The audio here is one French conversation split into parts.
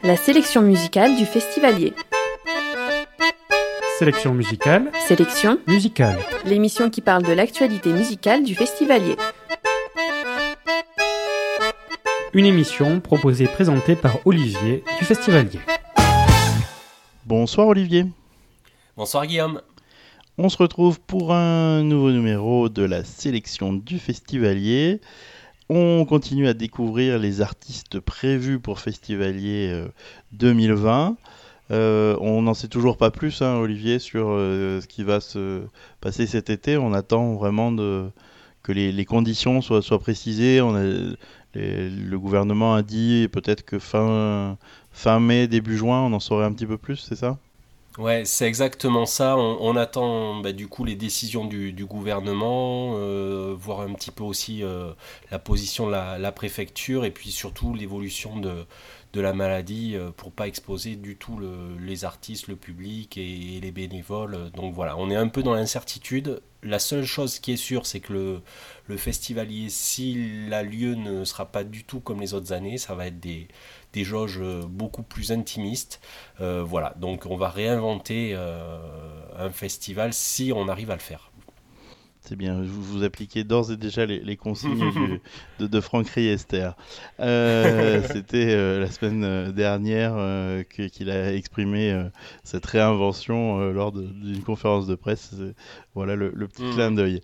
La sélection musicale du Festivalier. Sélection musicale. Sélection musicale. L'émission qui parle de l'actualité musicale du Festivalier. Une émission proposée et présentée par Olivier du Festivalier. Bonsoir Olivier. Bonsoir Guillaume. On se retrouve pour un nouveau numéro de la sélection du Festivalier. On continue à découvrir les artistes prévus pour Festivalier 2020. On n'en sait toujours pas plus, Olivier, sur ce qui va se passer cet été. On attend vraiment que les conditions soient précisées. Le gouvernement a dit peut-être que fin mai, début juin, on en saurait un petit peu plus, c'est ça ? Ouais, c'est exactement ça. On attend du coup les décisions du gouvernement, voir un petit peu aussi la position de la préfecture et puis surtout l'évolution de la maladie pour pas exposer du tout les artistes, le public et les bénévoles. Donc voilà, on est un peu dans l'incertitude. La seule chose qui est sûre, c'est que le Festivalier, s'il a lieu, ne sera pas du tout comme les autres années. Ça va être des jauges beaucoup plus intimistes. Voilà, donc on va réinventer un festival si on arrive à le faire. C'est bien, vous appliquez d'ores et déjà les consignes de Franck Riester. C'était la semaine dernière qu'il a exprimé cette réinvention lors d'une conférence de presse. Voilà le petit clin d'œil.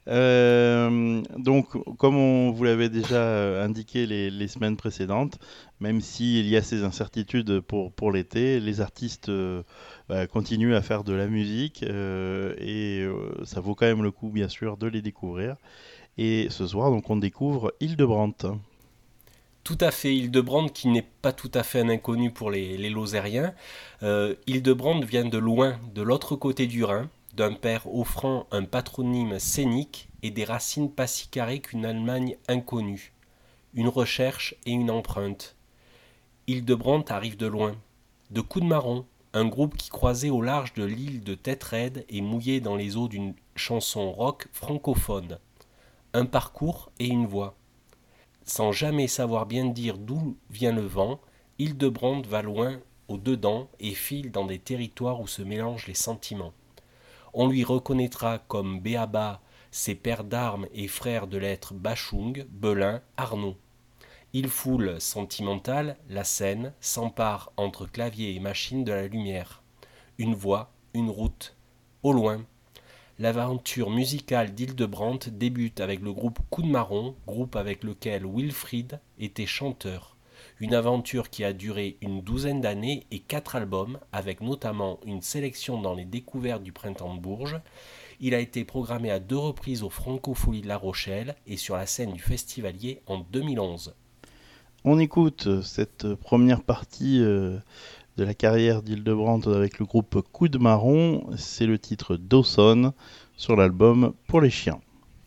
Donc, comme on vous l'avait déjà indiqué les semaines précédentes, même s'il y a ces incertitudes pour l'été, les artistes continuent à faire de la musique et ça vaut quand même le coup, bien sûr, de les découvrir. Et ce soir, donc, on découvre Hildebrandt. Tout à fait, Hildebrandt qui n'est pas tout à fait un inconnu pour les Lozériens. Hildebrandt vient de loin, de l'autre côté du Rhin, d'un père offrant un patronyme scénique et des racines pas si carrées qu'une Allemagne inconnue. Une recherche et une empreinte. Hildebrandt arrive de loin, de Coup-de-Marron, un groupe qui croisait au large de l'île de Tetraides et mouillait dans les eaux d'une chanson rock francophone. Un parcours et une voix. Sans jamais savoir bien dire d'où vient le vent, Hildebrandt va loin au-dedans et file dans des territoires où se mélangent les sentiments. On lui reconnaîtra comme Béaba ses pères d'armes et frères de lettres Bachung, Belin, Arnaud. Il foule, sentimental, la scène, s'empare entre clavier et machine de la lumière. Une voix, une route, au loin. L'aventure musicale d'Hildebrandt débute avec le groupe Coup-de-Marron, groupe avec lequel Wilfried était chanteur. Une aventure qui a duré une 12aine d'années et 4 albums, avec notamment une sélection dans les découvertes du Printemps de Bourges. Il a été programmé à 2 reprises aux Francopholies de La Rochelle et sur la scène du Festivalier en 2011. On écoute cette première partie de la carrière d'Hildebrandt avec le groupe Coup-de-Marron. C'est le titre Dawson sur l'album Pour les chiens.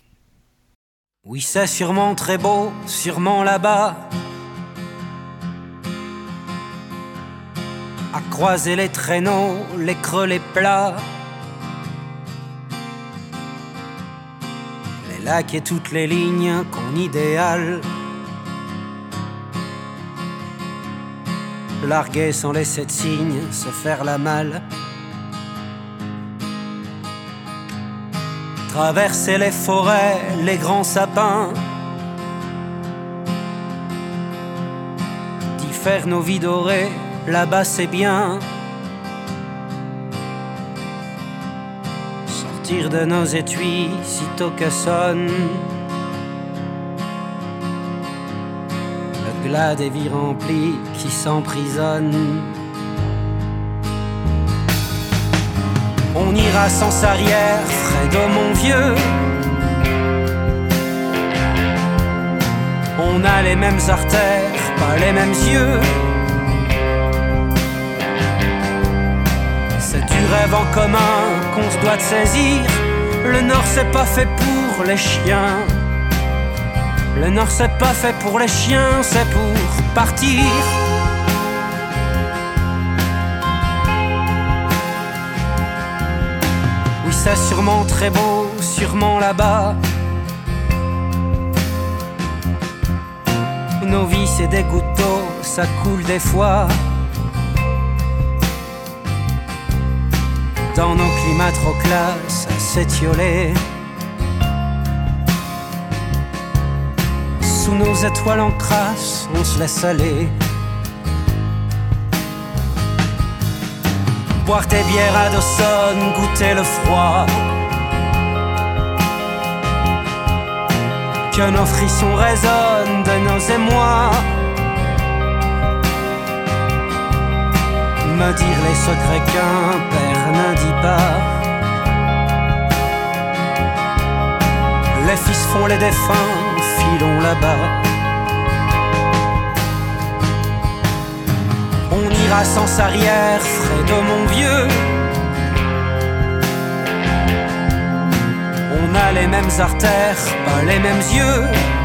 Oui, c'est sûrement très beau, sûrement là-bas, à croiser les traîneaux, les creux, les plats, les lacs et toutes les lignes qu'on idéale. Larguer sans laisser de signe, se faire la malle. Traverser les forêts, les grands sapins, d'y faire nos vies dorées, là-bas c'est bien. Sortir de nos étuis, sitôt que sonne le glas des vies remplies qui s'emprisonnent. On ira sans arrière, Fredo mon vieux. On a les mêmes artères, pas les mêmes yeux. C'est du rêve en commun qu'on se doit de saisir. Le Nord c'est pas fait pour les chiens. Le Nord c'est pas fait pour les chiens, c'est pour partir. Oui, c'est sûrement très beau, sûrement là-bas. Nos vies c'est des gouttes d'eau, ça coule des fois. dans nos climats trop classes à s'étioler. Sous nos étoiles en crasse, on se laisse aller. Boire tes bières à Dawson, goûter le froid. Que nos frissons résonnent de nos émois. Me dire les secrets qu'un père n'indit pas. Les fils font les défunts, filons là-bas. On ira sans arrière, frais de mon vieux. On a les mêmes artères, pas les mêmes yeux.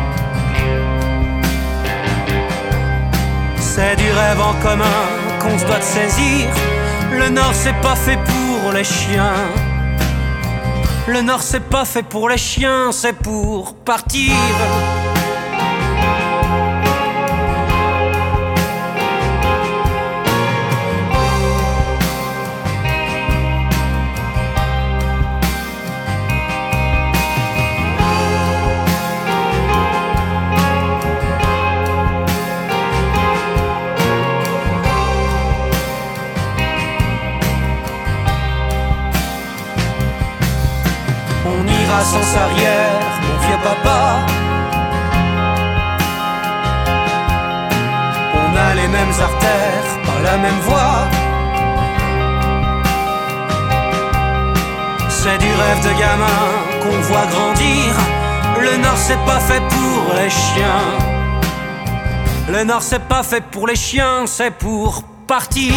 C'est du rêve en commun qu'on se doit de saisir. Le Nord c'est pas fait pour les chiens. Le Nord c'est pas fait pour les chiens, c'est pour partir. Sans arrière, mon vieux papa. On a les mêmes artères, pas la même voix. C'est du rêve de gamin qu'on voit grandir. Le Nord c'est pas fait pour les chiens. Le Nord c'est pas fait pour les chiens, c'est pour partir.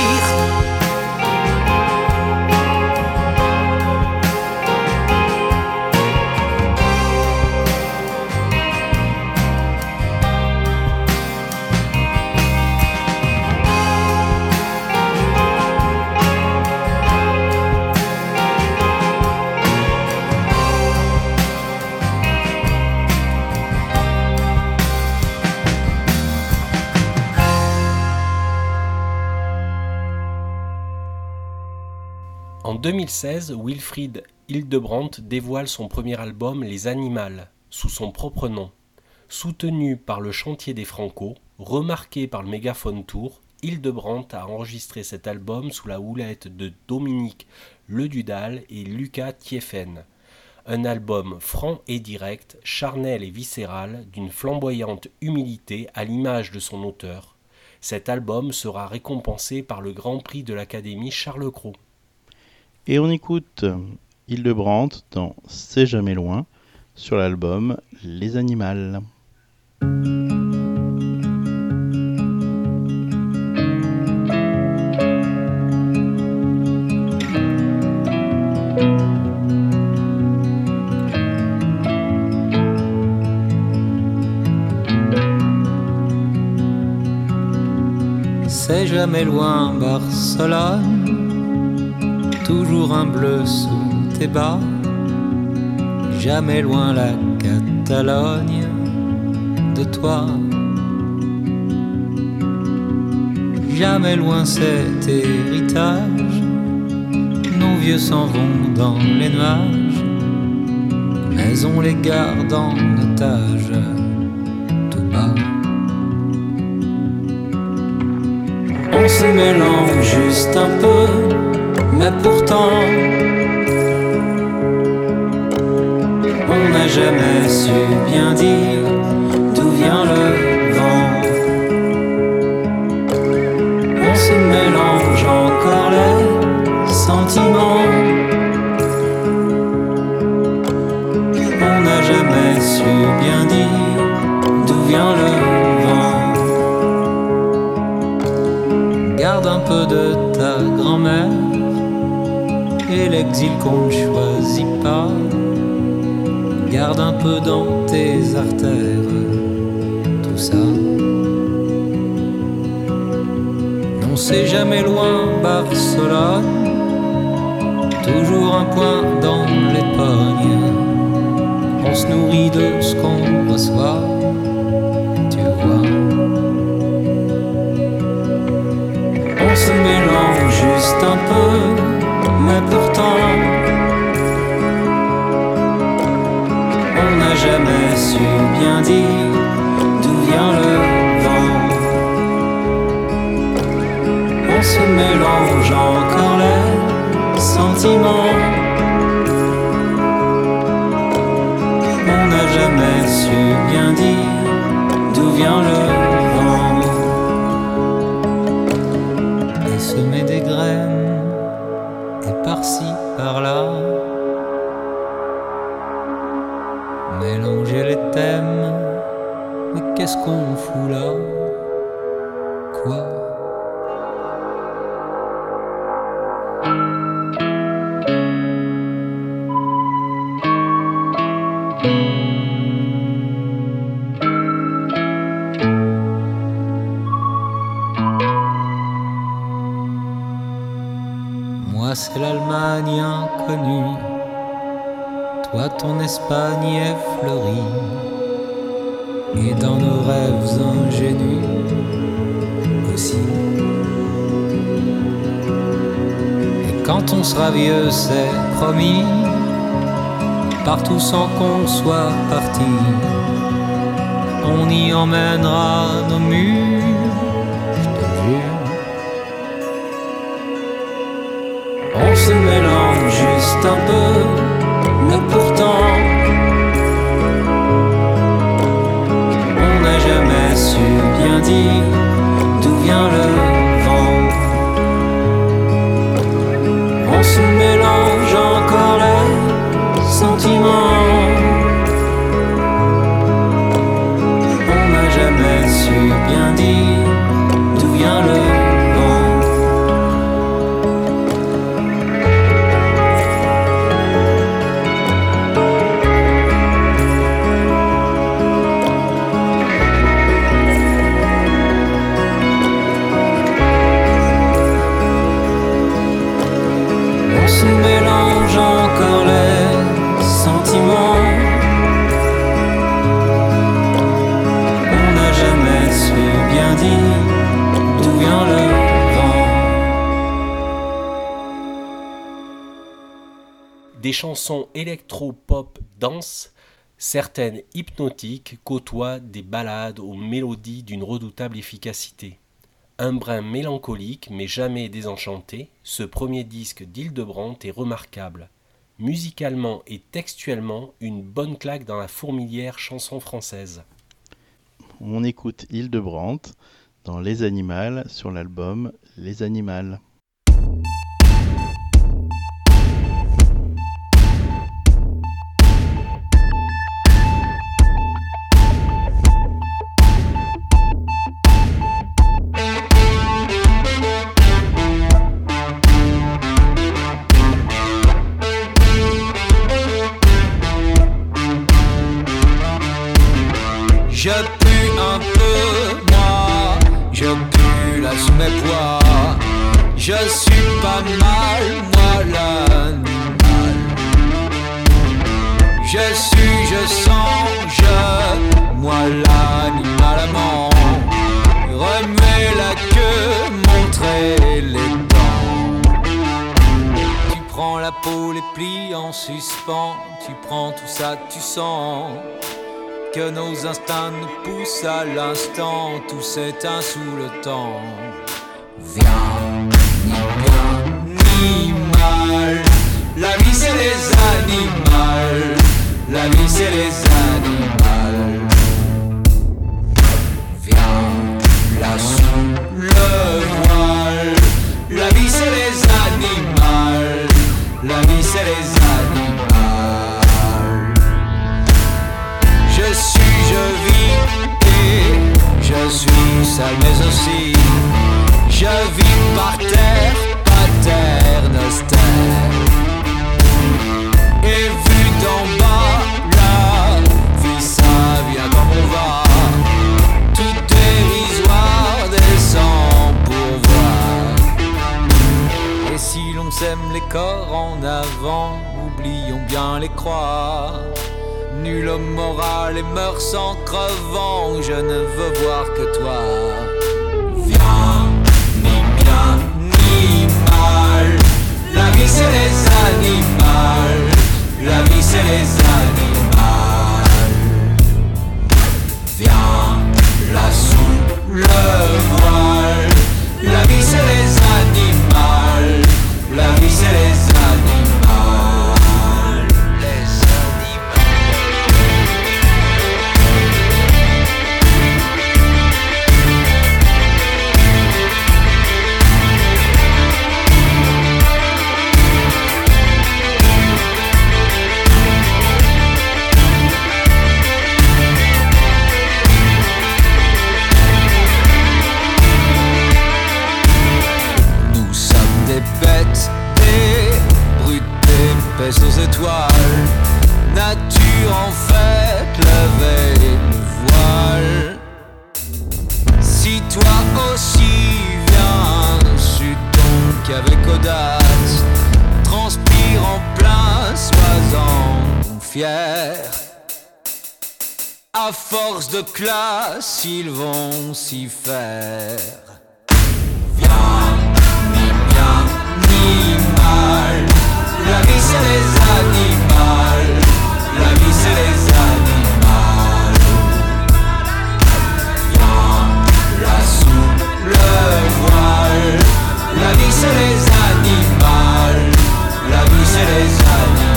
En 2016, Wilfried Hildebrandt dévoile son premier album Les Animals, sous son propre nom. Soutenu par le Chantier des Franco, remarqué par le Mégaphone Tour, Hildebrandt a enregistré cet album sous la houlette de Dominique Ledudal et Lucas Thieffen. Un album franc et direct, charnel et viscéral, d'une flamboyante humilité à l'image de son auteur. Cet album sera récompensé par le Grand Prix de l'Académie Charles Cros. Et on écoute Hildebrandt dans C'est jamais loin sur l'album Les Animals. C'est jamais loin Barcelone, toujours un bleu sous tes bas. Jamais loin la Catalogne de toi. Jamais loin cet héritage. Nos vieux s'en vont dans les nuages, mais on les garde en otage tout bas. On se mélange juste un peu, mais pourtant on n'a jamais su bien dire d'où vient le vent. On se mélange encore les sentiments. On n'a jamais su bien dire d'où vient le vent. Garde un peu de ta grand-mère et l'exil qu'on ne choisit pas. Garde un peu dans tes artères tout ça. Non, c'est jamais loin Barcelone, toujours un coin dans les pognes. On se nourrit de ce qu'on reçoit, tu vois. On se mélange juste un peu, mais pourtant su bien dire d'où vient le vent. On se mélange encore les sentiments. On n'a jamais su bien dire d'où vient le vent. Et semer des graines, et par-ci, par-là, mélanger les thèmes. Mais qu'est-ce qu'on fout là? Quoi? Moi c'est l'Allemagne inconnue, toi ton Espagne est fleurie, et dans nos rêves ingénus aussi. Et quand on sera vieux c'est promis, partout sans qu'on soit parti, on y emmènera nos murs, je te jure. On se mélange juste un peu, mais pourtant on n'a jamais su bien dire d'où vient le vent. On se mélange encore les sentiments. On n'a jamais su bien dire d'où vient le vent. On mélange encore les sentiments. On n'a jamais su bien dire d'où vient le vent. Des chansons électro-pop denses, certaines hypnotiques, côtoient des ballades aux mélodies d'une redoutable efficacité. Un brin mélancolique mais jamais désenchanté, ce premier disque d'Hildebrandt est remarquable. Musicalement et textuellement, une bonne claque dans la fourmilière chanson française. On écoute Hildebrandt dans Les Animals sur l'album Les Animals. Je pue un peu, moi, je pue là sous mes poids. Je suis pas mal, moi l'animal. Je suis, je sens, moi l'animal amant. Remuer la queue, montrer les dents. Tu prends la peau, les plis en suspens. Tu prends tout ça, tu sens que nos instincts nous poussent à l'instant, tout s'éteint sous le temps. Viens, ni bien, ni mal. La vie c'est les animaux. La vie c'est les animaux. Viens, là sous le voile. La vie c'est les animaux. La vie c'est les animaux. Je suis, je vis et je suis sale mais aussi je vis par terre, pater noster. Et vu d'en bas, la vie ça vient comme on va. Tout dérisoire descend pour voir. Et si l'on sème les corps en avant, oublions bien les croix. Nul homme moral et meurt sans crevant, je ne veux voir que toi. Viens, ni bien, ni mal. La vie c'est les animaux. La vie c'est les animaux. Si toi aussi viens, suis donc avec audace, transpire en plein, sois-en fier. À force de classe, ils vont s'y faire. Viens, ni bien, ni mal. La vie c'est les animaux. La vie c'est les animaux. Viens, là sous le voile. La vie c'est les animaux. La vie c'est les animaux.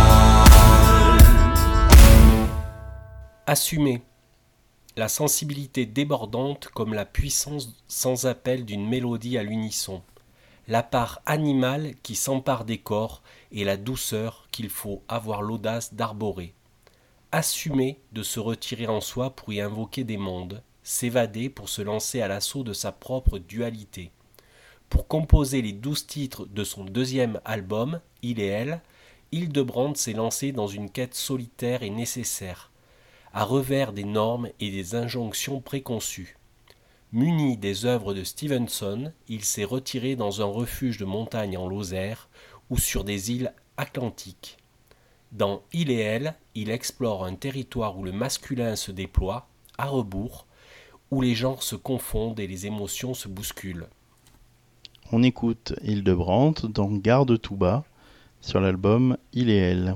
Assumer. La sensibilité débordante comme la puissance sans appel d'une mélodie à l'unisson. La part animale qui s'empare des corps et la douceur qu'il faut avoir l'audace d'arborer. Assumer de se retirer en soi pour y invoquer des mondes, s'évader pour se lancer à l'assaut de sa propre dualité. Pour composer les 12 titres de son deuxième album, Il et Elle, Hildebrand s'est lancé dans une quête solitaire et nécessaire, à revers des normes et des injonctions préconçues. Muni des œuvres de Stevenson, il s'est retiré dans un refuge de montagne en Lozère ou sur des îles atlantiques. Dans Il et Elle, il explore un territoire où le masculin se déploie, à rebours, où les genres se confondent et les émotions se bousculent. On écoute Hildebrand dans Garde tout bas sur l'album Il et Elle.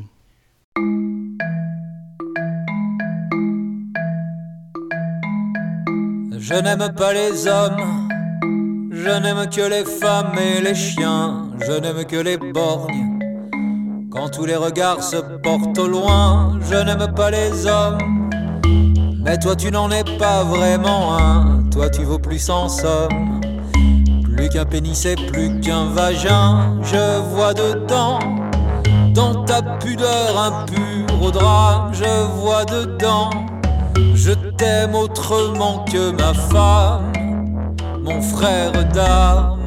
Je n'aime pas les hommes, je n'aime que les femmes et les chiens, je n'aime que les borgnes. Quand tous les regards se portent au loin, je n'aime pas les hommes. Mais toi tu n'en es pas vraiment un, toi tu vaux plus en somme. Plus qu'un pénis et plus qu'un vagin, je vois dedans. Dans ta pudeur impure au drame, je vois dedans. Je t'aime autrement que ma femme, mon frère d'armes.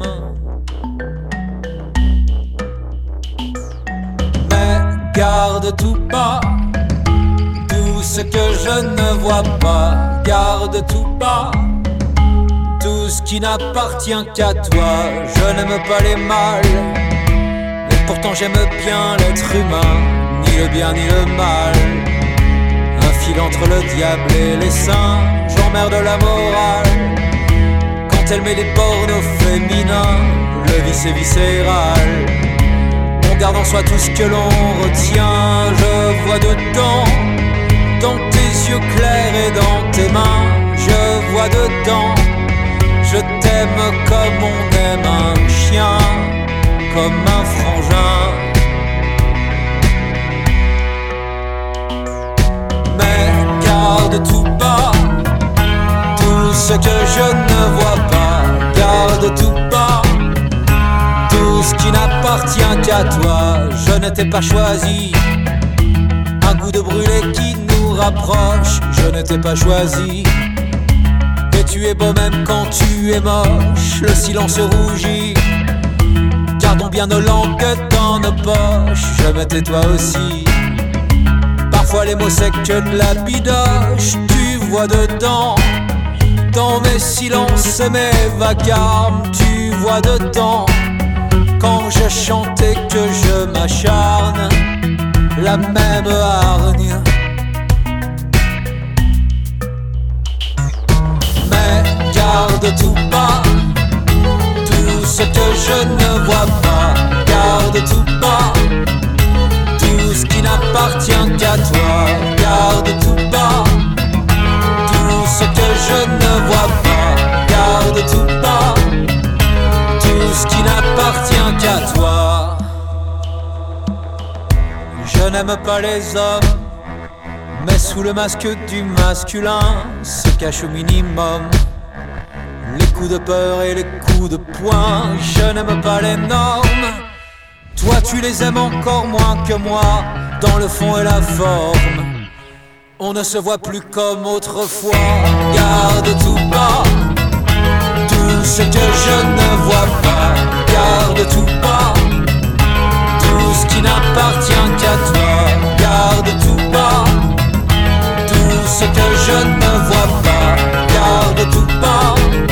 Mais garde tout bas, tout ce que je ne vois pas. Garde tout bas, tout ce qui n'appartient qu'à toi. Je n'aime pas les mâles, mais pourtant j'aime bien l'être humain. Ni le bien ni le mal, entre le diable et les saints, j'emmerde la morale. Quand elle met des bornes aux féminins, le vice est viscéral. On garde en soi tout ce que l'on retient. Je vois dedans, dans tes yeux clairs et dans tes mains. Je vois dedans, je t'aime comme on aime un chien, comme un frangin. Garde tout bas, tout ce que je ne vois pas. Garde tout bas, tout ce qui n'appartient qu'à toi. Je ne t'ai pas choisi, un goût de brûlé qui nous rapproche. Je ne t'ai pas choisi, et tu es beau même quand tu es moche. Le silence rougit, gardons bien nos langues dans nos poches. Je me tais toi aussi. Parfois les mots secs que de la bidoche. Tu vois dedans, dans mes silences et mes vacarmes. Tu vois dedans, quand je chantais que je m'acharne, la même hargne. Mais garde tout bas, tout ce que je ne vois pas. Garde tout bas, tout ce qui n'appartient qu'à toi. Garde tout bas, tout ce que je ne vois pas. Garde tout bas, tout ce qui n'appartient qu'à toi. Je n'aime pas les hommes, mais sous le masque du masculin se cache au minimum les coups de peur et les coups de poing. Je n'aime pas les normes, toi tu les aimes encore moins que moi, dans le fond et la forme. On ne se voit plus comme autrefois. Garde tout bas, tout ce que je ne vois pas. Garde tout bas, tout ce qui n'appartient qu'à toi. Garde tout bas, tout ce que je ne vois pas. Garde tout bas,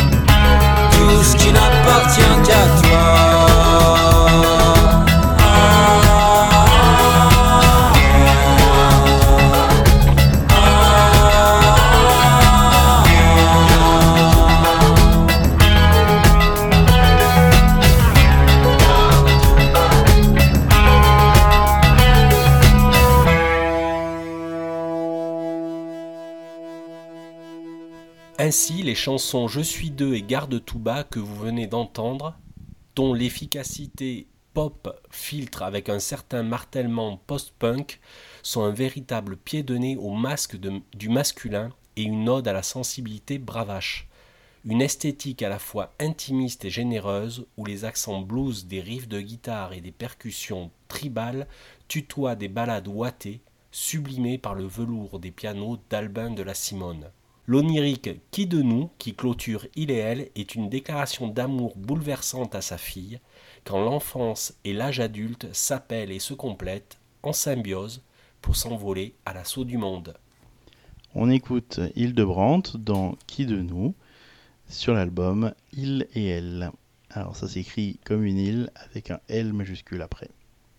Ainsi, les chansons Je suis deux et Garde tout bas que vous venez d'entendre, dont l'efficacité pop filtre avec un certain martèlement post-punk, sont un véritable pied de nez au masque du masculin et une ode à la sensibilité bravache. Une esthétique à la fois intimiste et généreuse où les accents blues des riffs de guitare et des percussions tribales tutoient des ballades ouatées, sublimées par le velours des pianos d'Albin de la Simone. L'onirique « Qui de nous » qui clôture Il et elle est une déclaration d'amour bouleversante à sa fille, quand l'enfance et l'âge adulte s'appellent et se complètent en symbiose pour s'envoler à l'assaut du monde. On écoute Hildebrandt dans Qui de nous sur l'album Il et elle. Alors ça s'écrit comme une île avec un L majuscule après.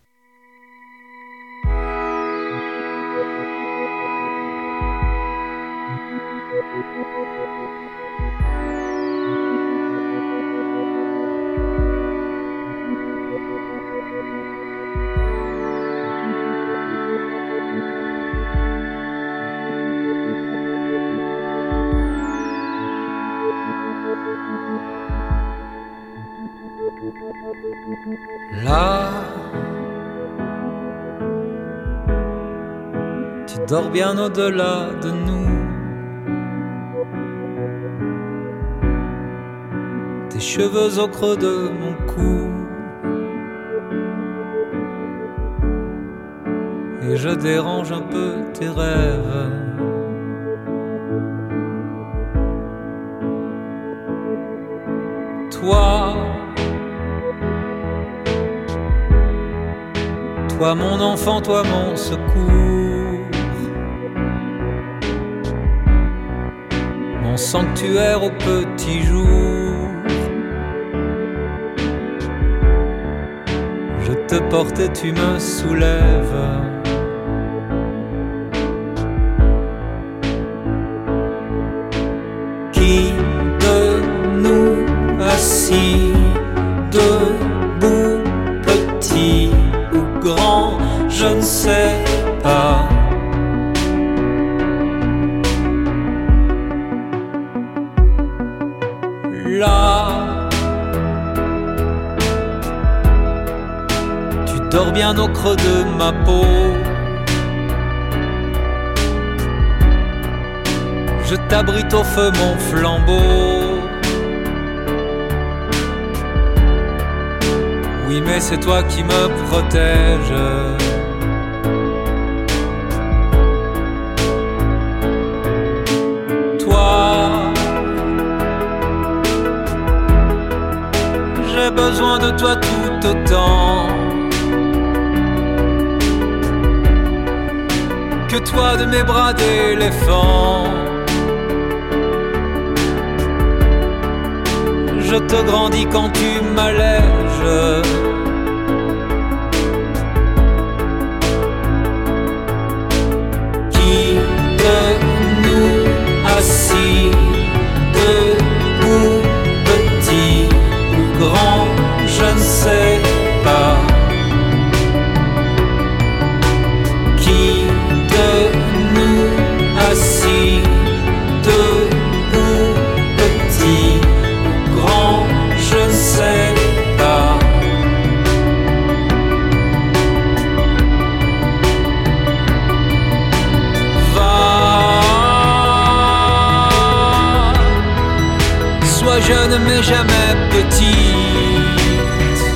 Là, tu dors bien au-delà de nous. Tes cheveux au creux de mon cou. Et je dérange un peu tes rêves. Toi mon enfant, toi mon secours, mon sanctuaire au petit jour. Je te porte et tu me soulèves. Qui de nous assis debout, petit ou grand, je ne sais pas. Là, tu dors bien au creux de ma peau. Je t'abrite au feu mon flambeau. Oui, mais c'est toi qui me protège. Toi, j'ai besoin de toi tout autant que toi de mes bras d'éléphant. Je te grandis quand tu m'allèges. Qui de nous assis debout, petit ou grand, je ne sais pas. Qui de nous assis debout, petit grand, je ne sais pas. Va, sois jeune mais jamais petite,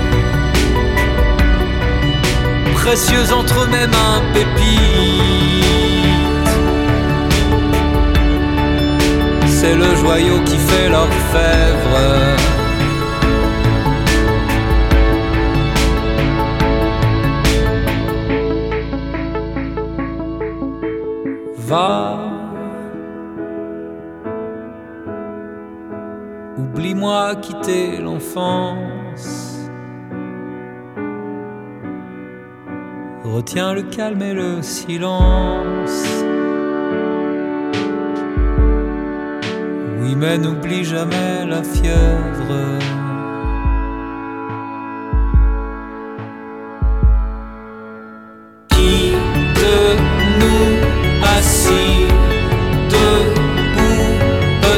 précieuse entre mes mains pépites. C'est le joyau qui fait l'orfèvre. Va, oublie-moi quitter l'enfance. Retiens le calme et le silence. Oui, mais n'oublie jamais la fièvre. Qui de nous assis debout,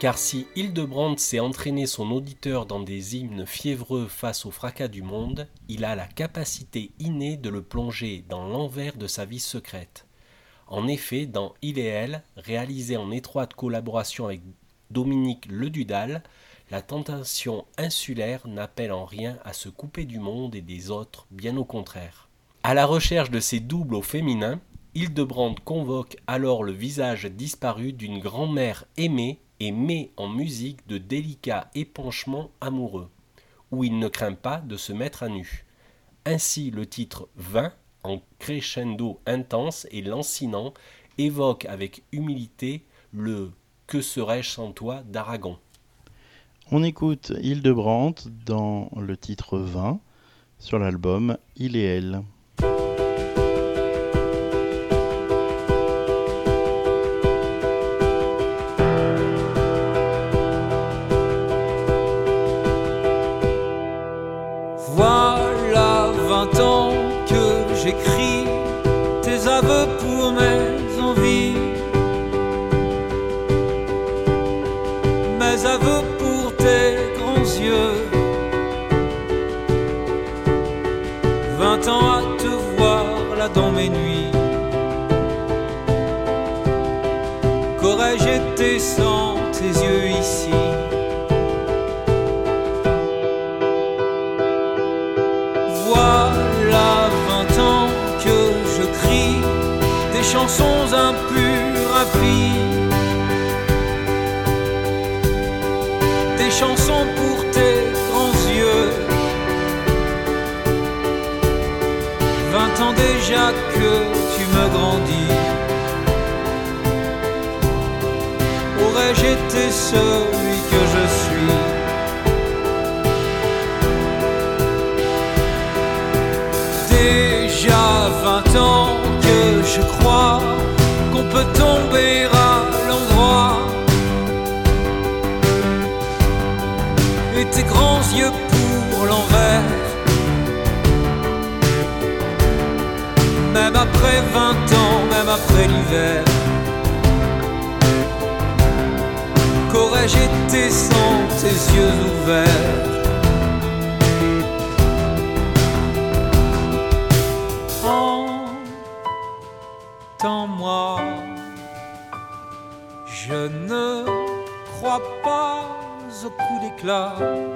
Car si Hildebrand sait entraîner son auditeur dans des hymnes fiévreux face au fracas du monde, il a la capacité innée de le plonger dans l'envers de sa vie secrète. En effet, dans Il et Elle, réalisé en étroite collaboration avec Dominique Ledudal, la tentation insulaire n'appelle en rien à se couper du monde et des autres, bien au contraire. À la recherche de ses doubles au féminin, Hildebrand convoque alors le visage disparu d'une grand-mère aimée et met en musique de délicats épanchements amoureux, où il ne craint pas de se mettre à nu. Ainsi le titre 20, en crescendo intense et lancinant, évoque avec humilité le « Que serais-je sans toi » d'Aragon. On écoute Hildebrand dans le titre 20 sur l'album Il et Elle. Voilà 20 ans que j'écris tes aveux pour mes envies, mes aveux pour tes grands yeux. 20 ans à te voir là dans mes nuits. Qu'aurais-je été sans tes yeux ici? Voilà 20 ans que je crie des chansons impures à plis, des chansons pour tes grands yeux. 20 ans déjà que tu me grandis. Aurais-je été celui que je suis? Déjà 20 ans que je crois qu'on peut tomber à l'endroit, et tes grands yeux pour l'envers. Même après 20 ans, même après l'hiver, qu'aurais-je été sans tes yeux ouverts? Entends-moi, je ne crois pas au coup d'éclat.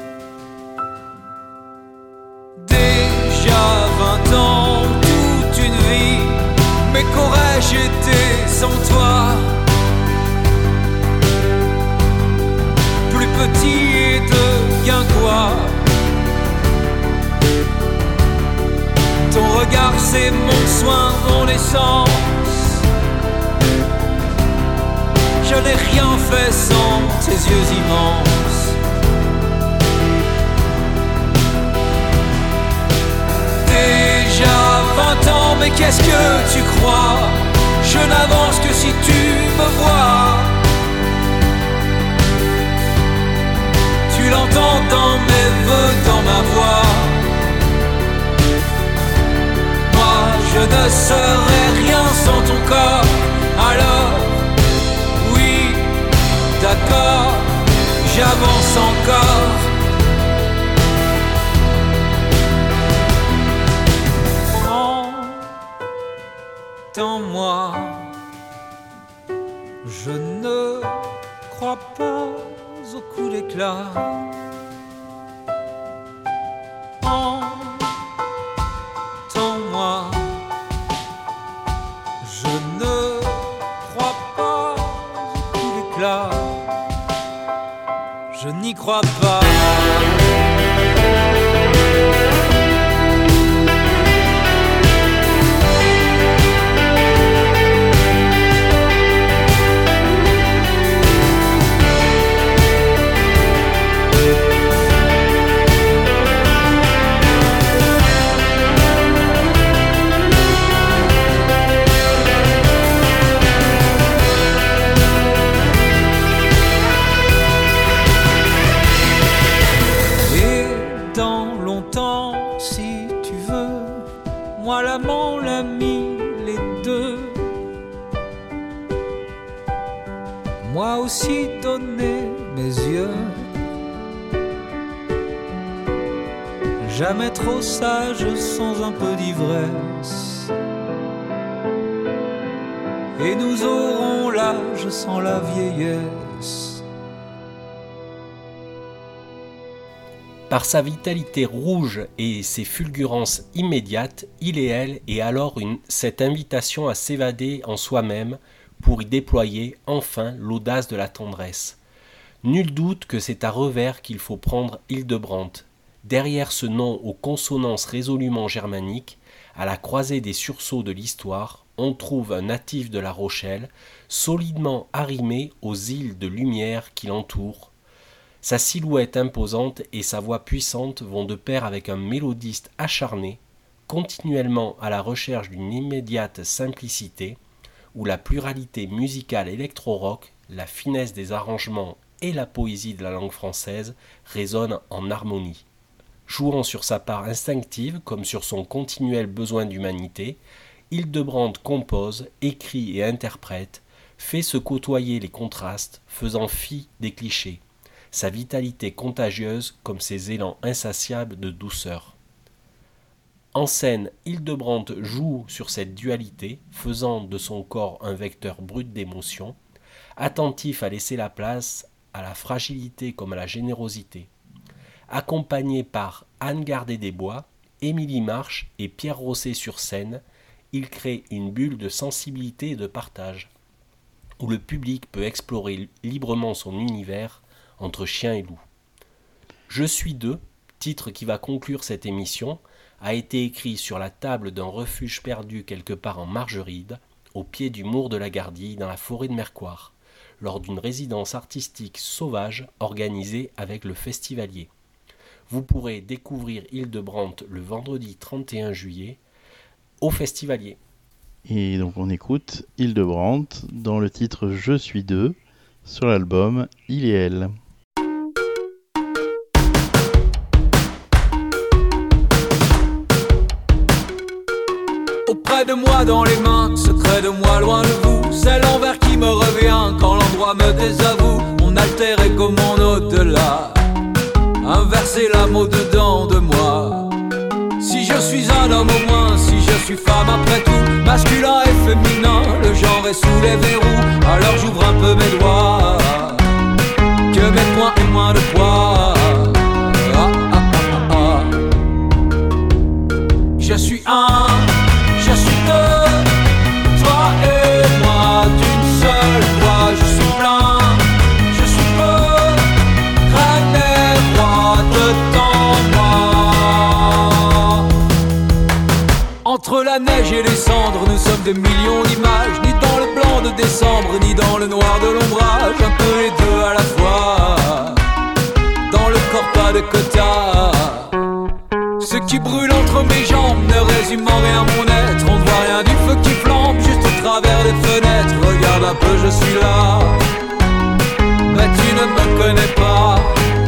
Déjà 20 ans, toute une vie, mais qu'aurais-je été sans toi? Plus petit et de guingois. Ton regard c'est mon soin, mon essence. Je n'ai rien fait sans tes yeux immenses. Déjà 20 ans, mais qu'est-ce que tu crois? Je n'avance que si tu me vois. Tu l'entends dans mes vœux, dans ma voix. Moi, je ne serais rien sans ton corps. Alors, oui, d'accord, j'avance encore. Entends-moi, je ne crois pas au coup d'éclat. Entends-moi, je ne crois pas au coup d'éclat. Je n'y crois pas. aussi donné mes yeux. Jamais trop sage sans un peu d'ivresse. Et nous aurons l'âge sans la vieillesse. Par sa vitalité rouge et ses fulgurances immédiates, Il et Elle est alors cette invitation à s'évader en soi-même pour y déployer enfin l'audace de la tendresse. Nul doute que c'est à revers qu'il faut prendre Hildebrandt. Derrière ce nom aux consonances résolument germaniques, à la croisée des sursauts de l'histoire, on trouve un natif de La Rochelle, solidement arrimé aux îles de lumière qui l'entourent. Sa silhouette imposante et sa voix puissante vont de pair avec un mélodiste acharné, continuellement à la recherche d'une immédiate simplicité, où la pluralité musicale électro-rock, la finesse des arrangements et la poésie de la langue française résonnent en harmonie. Jouant sur sa part instinctive comme sur son continuel besoin d'humanité, Hildebrandt compose, écrit et interprète, fait se côtoyer les contrastes, faisant fi des clichés, sa vitalité contagieuse comme ses élans insatiables de douceur. En scène, Hildebrandt joue sur cette dualité, faisant de son corps un vecteur brut d'émotion, attentif à laisser la place à la fragilité comme à la générosité. Accompagné par Anne Gardé-Desbois, Émilie Marche et Pierre Rosset sur scène, il crée une bulle de sensibilité et de partage, où le public peut explorer librement son univers entre chien et loup. Je suis deux, titre qui va conclure cette émission, a été écrit sur la table d'un refuge perdu quelque part en Margeride, au pied du Mour de la Gardille dans la forêt de Mercoire, lors d'une résidence artistique sauvage organisée avec le Festivalier. Vous pourrez découvrir Hildebrandt le vendredi 31 juillet au Festivalier. Et donc on écoute Hildebrandt dans le titre Je suis deux sur l'album Il et Elle. Auprès de moi dans les mains, secret de moi loin de vous, c'est l'envers qui me revient quand l'endroit me désavoue. Mon alter ego, mon au-delà, inverser l'âme au-dedans de moi. Si je suis un homme au moins, si je suis femme après tout, masculin et féminin, le genre est sous les verrous. Alors j'ouvre un peu mes doigts, que mes poings aient moins de poids. Je suis un, je suis deux, toi et moi d'une seule voix. Je suis plein, je suis peu, reine et roi de temps moi. Entre la neige et les cendres, nous sommes des millions d'images, ni dans le blanc de décembre, ni dans le noir de l'ombrage. Un peu les deux à la fois, dans le corps pas de quota. Ce qui brûle entre mes jambes ne résume en rien mon être. On ne voit rien du feu qui flambe juste au travers des fenêtres. Regarde un peu, je suis là, mais tu ne me connais pas.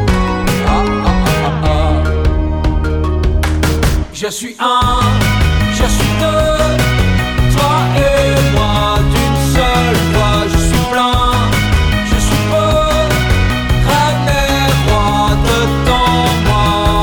Je suis un, je suis deux, toi et moi d'une seule voix. Je suis plein, je suis peu, reine et roi de temps moi.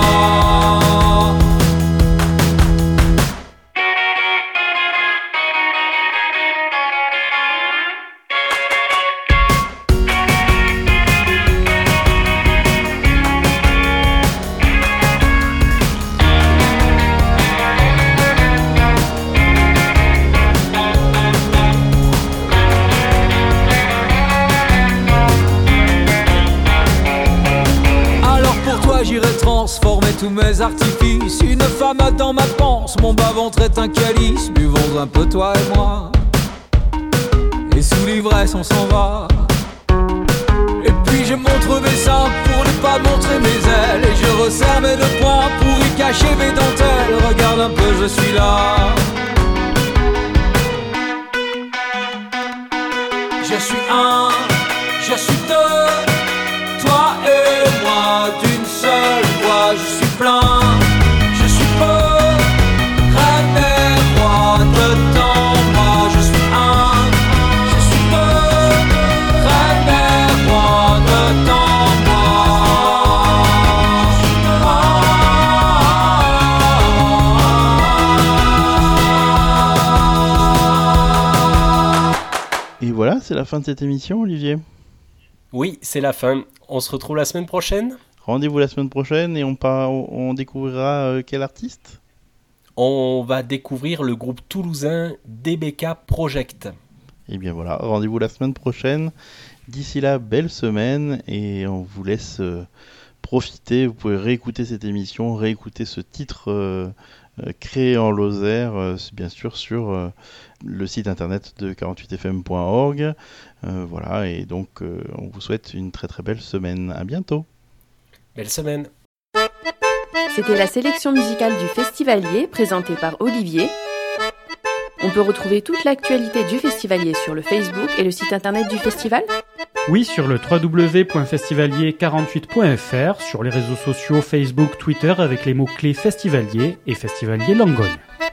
J'irai transformer tous mes artifices. Une femme a dans ma panse, mon bas-ventre est un calice. Buvons un peu toi et moi, et sous l'ivresse on s'en va. Et puis je montre mes seins pour ne pas montrer mes ailes, et je resserre mes deux poings pour y cacher mes dentelles. Regarde un peu, je suis là. Je suis un, je suis deux, toi et moi d'une seule voix. Je suis plein, je suis peu, reine et roi de temps moi. Je suis un, je suis deux, reine et c'est la fin de cette émission, Olivier. Oui, c'est la fin. On se retrouve la semaine prochaine. Rendez-vous la semaine prochaine et on découvrira quel artiste ? On va découvrir le groupe toulousain DBK Project. Et bien voilà, rendez-vous la semaine prochaine. D'ici là, belle semaine et on vous laisse profiter. Vous pouvez réécouter cette émission, réécouter ce titre créé en Lozère, bien sûr sur le site internet de 48fm.org. Voilà, et donc on vous souhaite une très très belle semaine. À bientôt. Belle semaine. C'était la sélection musicale du Festivalier, présentée par Olivier. On peut retrouver toute l'actualité du Festivalier sur le Facebook et le site internet du festival. Oui, sur le www.festivalier48.fr, sur les réseaux sociaux Facebook, Twitter avec les mots-clés Festivalier et Festivalier Langogne.